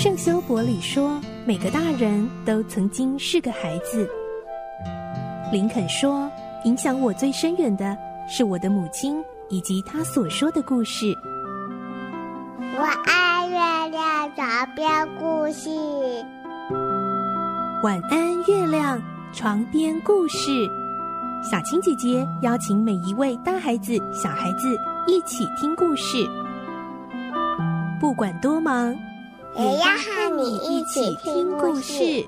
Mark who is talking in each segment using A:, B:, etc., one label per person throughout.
A: 圣修伯里说，每个大人都曾经是个孩子。林肯说，影响我最深远的是我的母亲以及她所说的故事。
B: 我爱月亮床边故事。
A: 晚安，月亮，床边故事。小青姐姐邀请每一位大孩子、小孩子一起听故事，不管多忙，
B: 也要和你一起听故事。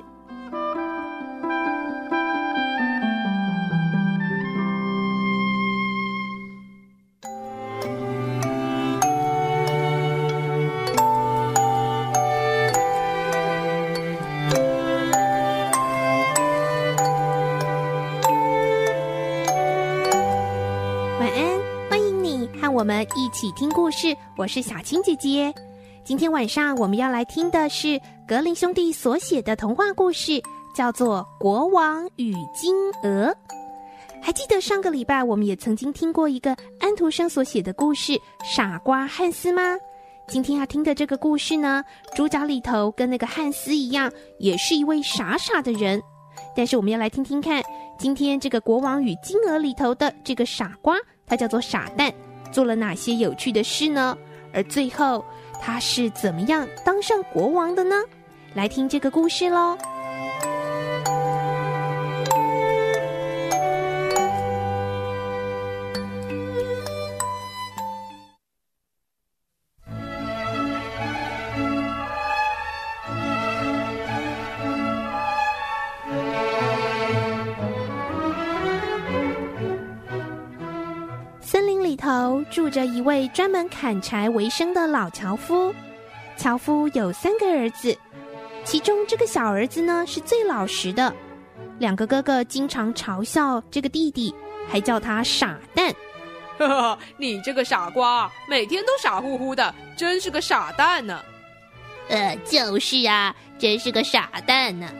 A: 我们一起听故事，我是小青姐姐。今天晚上我们要来听的是格林兄弟所写的童话故事，叫做《国王与金鹅》。还记得上个礼拜我们也曾经听过一个安徒生所写的故事《傻瓜汉斯》吗？今天要听的这个故事呢，主角里头跟那个汉斯一样，也是一位傻傻的人。但是我们要来听听看，今天这个《国王与金鹅》里头的这个傻瓜，他叫做傻蛋，做了哪些有趣的事呢？而最后他是怎么样当上国王的呢？来听这个故事咯。森林里头住着一位专门砍柴为生的老樵夫。樵夫有3个儿子，其中这个小儿子呢是最老实的。2个哥哥经常嘲笑这个弟弟，还叫他傻蛋。
C: 呵呵，你这个傻瓜，每天都傻乎乎的，真是个傻蛋呢。
D: 就是啊，真是个傻蛋呢。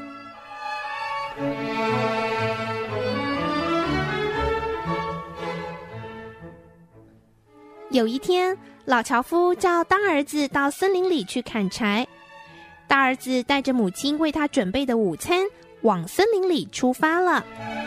A: 有一天，老樵夫叫大儿子到森林里去砍柴。大儿子带着母亲为他准备的午餐，往森林里出发了。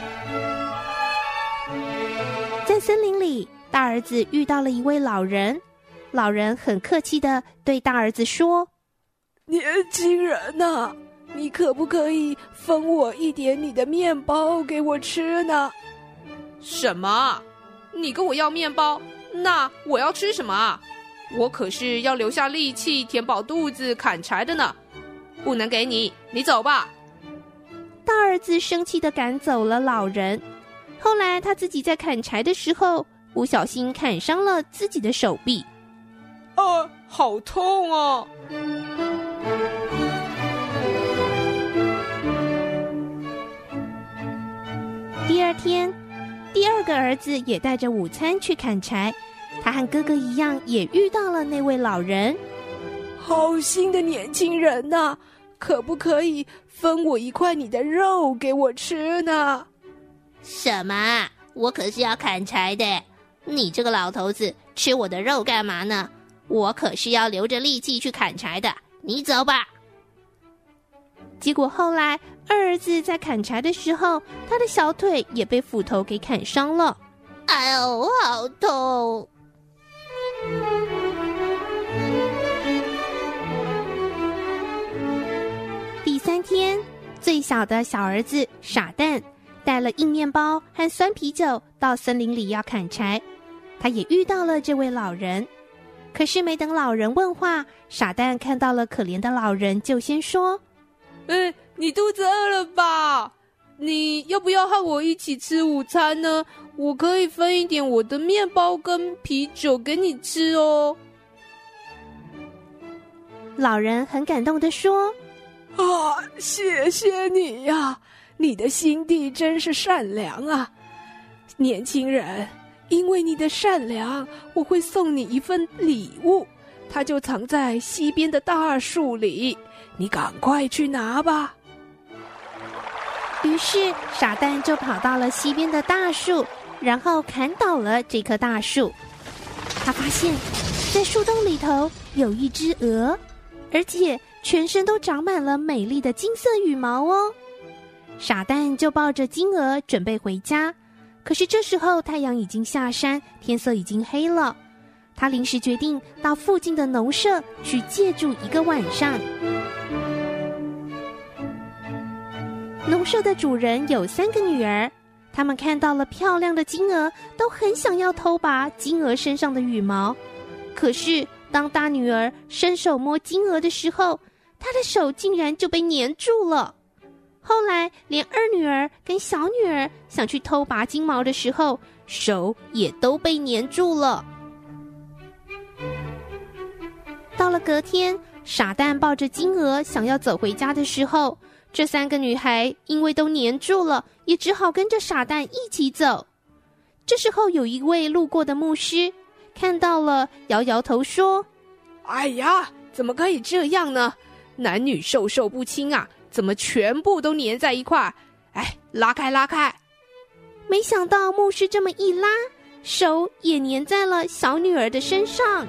A: 在森林里，大儿子遇到了一位老人。老人很客气地对大儿子说：“
E: 年轻人啊，你可不可以分我一点你的面包给我吃呢？”
C: 什么？你跟我要面包？那我要吃什么啊？我可是要留下力气填饱肚子砍柴的呢，不能给你，你走吧。
A: 大儿子生气地赶走了老人。后来他自己在砍柴的时候，不小心砍伤了自己的手臂。
C: 好痛哦！
A: 第二天，第2个儿子也带着午餐去砍柴，他和哥哥一样也遇到了那位老人。
E: 好心的年轻人啊，可不可以分我1块你的肉给我吃呢？
D: 什么？我可是要砍柴的，你这个老头子吃我的肉干嘛呢？我可是要留着力气去砍柴的，你走吧。
A: 结果后来2儿子在砍柴的时候，他的小腿也被斧头给砍伤了。
D: 哎呦，好痛！
A: 第3天，最小的小儿子傻蛋带了硬面包和酸啤酒到森林里要砍柴，他也遇到了这位老人。可是没等老人问话，傻蛋看到了可怜的老人，就先说：“
C: 你肚子饿了吧？你要不要和我一起吃午餐呢？我可以分一点我的面包跟啤酒给你吃哦。”
A: 老人很感动地说：“
E: 谢谢你呀，你的心地真是善良啊，年轻人。因为你的善良，我会送你一份礼物，它就藏在西边的大树里，你赶快去拿吧。”
A: 于是傻蛋就跑到了西边的大树，然后砍倒了这棵大树。他发现在树洞里头有一只鹅，而且全身都长满了美丽的金色羽毛哦。傻蛋就抱着金鹅准备回家，可是这时候太阳已经下山，天色已经黑了。他临时决定到附近的农舍去借住一个晚上。农舍的主人有3个女儿，他们看到了漂亮的金鹅，都很想要偷拔金鹅身上的羽毛。可是当大女儿伸手摸金鹅的时候，她的手竟然就被粘住了。后来连二女儿跟小女儿想去偷拔金毛的时候，手也都被粘住了。到了隔天，傻蛋抱着金鹅想要走回家的时候，这3个女孩因为都粘住了，也只好跟着傻蛋一起走。这时候有一位路过的牧师看到了，摇摇头说：
C: 哎呀，怎么可以这样呢？男女授受不亲啊，怎么全部都粘在一块？哎，拉开拉开！
A: 没想到牧师这么一拉，手也粘在了小女儿的身上。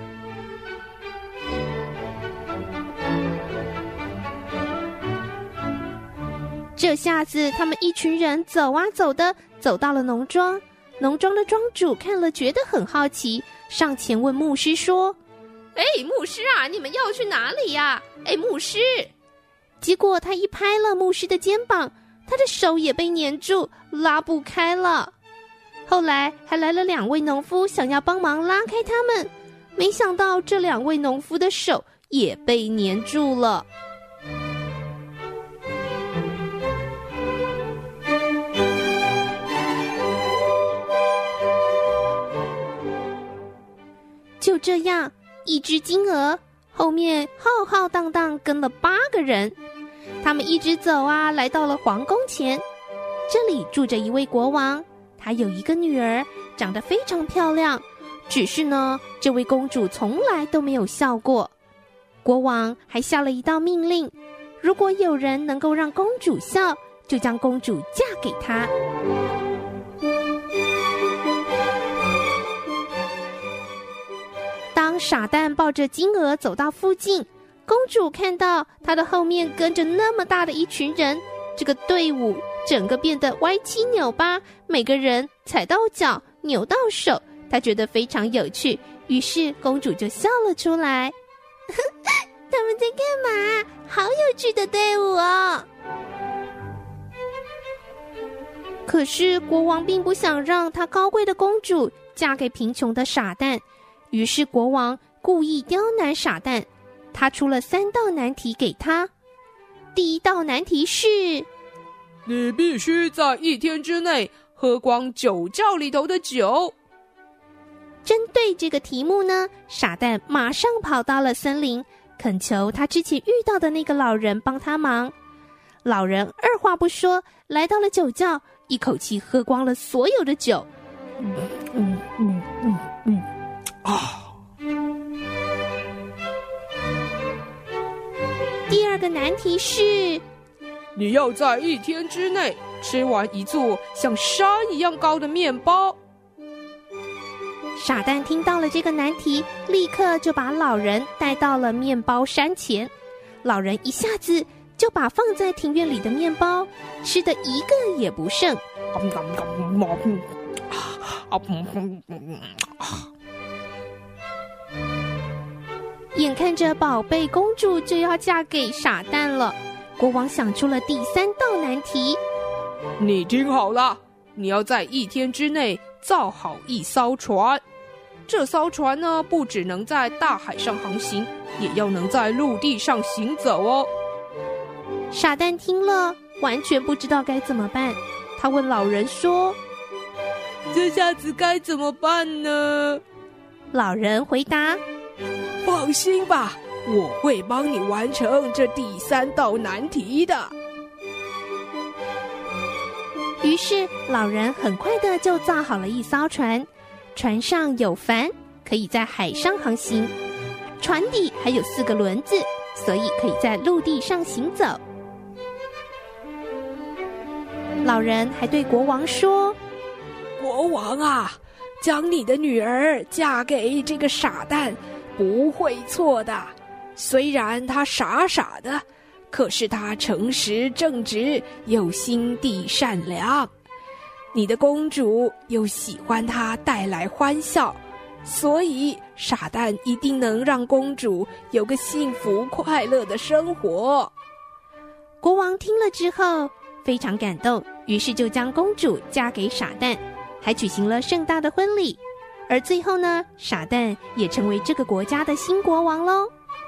A: 这下子他们一群人走啊走的，走到了农庄。农庄的庄主看了觉得很好奇，上前问牧师说：
C: 哎，牧师啊，你们要去哪里呀？哎，牧师！
A: 结果他一拍了牧师的肩膀，他的手也被粘住，拉不开了。后来还来了2位农夫，想要帮忙拉开他们，没想到这2位农夫的手也被粘住了。就这样，一只金鹅后面浩浩荡荡跟了8个人，他们一直走啊，来到了皇宫前。这里住着一位国王，他有一个女儿，长得非常漂亮，只是呢，这位公主从来都没有笑过。国王还下了一道命令，如果有人能够让公主笑，就将公主嫁给他。当傻蛋抱着金鹅走到附近，公主看到她的后面跟着那么大的一群人，这个队伍整个变得歪七扭八，每个人踩到脚，扭到手，她觉得非常有趣，于是公主就笑了出来。他们在干嘛？好有趣的队伍哦！可是国王并不想让他高贵的公主嫁给贫穷的傻蛋，于是国王故意刁难傻蛋，他出了3道难题给他。第一道难题是：
C: 你必须在1天之内喝光酒窖里头的酒。
A: 针对这个题目呢，傻蛋马上跑到了森林，恳求他之前遇到的那个老人帮他忙。老人二话不说，来到了酒窖，一口气喝光了所有的酒。第二个难题是：
C: 你要在1天之内吃完一座像山一样高的面包。
A: 傻蛋听到了这个难题，立刻就把老人带到了面包山前。老人一下子就把放在庭院里的面包吃得一个也不剩。眼看着宝贝公主就要嫁给傻蛋了，国王想出了第3道难题。
C: 你听好了，你要在1天之内造好一艘船。这艘船呢，不只能在大海上航行，也要能在陆地上行走哦。
A: 傻蛋听了完全不知道该怎么办，他问老人说：
C: 这下子该怎么办呢？
A: 老人回答：
E: 放心吧，我会帮你完成这第3道难题的。
A: 于是老人很快的就造好了一艘船，船上有帆，可以在海上航行，船底还有4个轮子，所以可以在陆地上行走。老人还对国王说：
E: 国王啊，将你的女儿嫁给这个傻蛋不会错的， 虽然他傻傻的，可是他诚实正直，又心地善良。你的公主又喜欢他带来欢笑，所以傻蛋一定能让公主有个幸福快乐的生活。
A: 国王听了之后非常感动，于是就将公主嫁给傻蛋，还举行了盛大的婚礼。而最后呢，傻蛋也成为这个国家的新国王咯。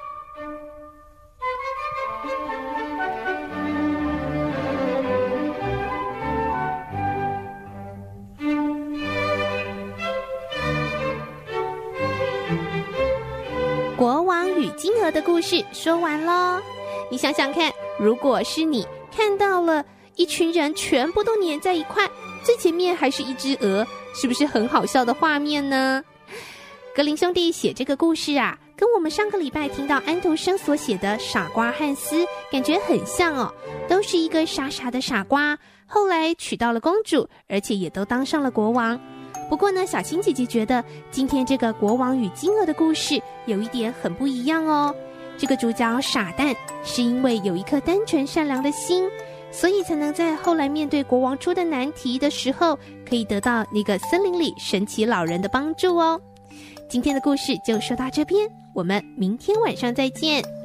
A: 国王与金鹅的故事说完咯。你想想看，如果是你看到了一群人全部都黏在一块，最前面还是一只鹅，是不是很好笑的画面呢？格林兄弟写这个故事啊，跟我们上个礼拜听到安徒生所写的《傻瓜汉斯》感觉很像哦，都是一个傻傻的傻瓜，后来娶到了公主，而且也都当上了国王。不过呢，小青姐姐觉得今天这个国王与金鹅的故事有一点很不一样哦。这个主角傻蛋是因为有一颗单纯善良的心，所以才能在后来面对国王出的难题的时候，可以得到那个森林里神奇老人的帮助哦。今天的故事就说到这边，我们明天晚上再见。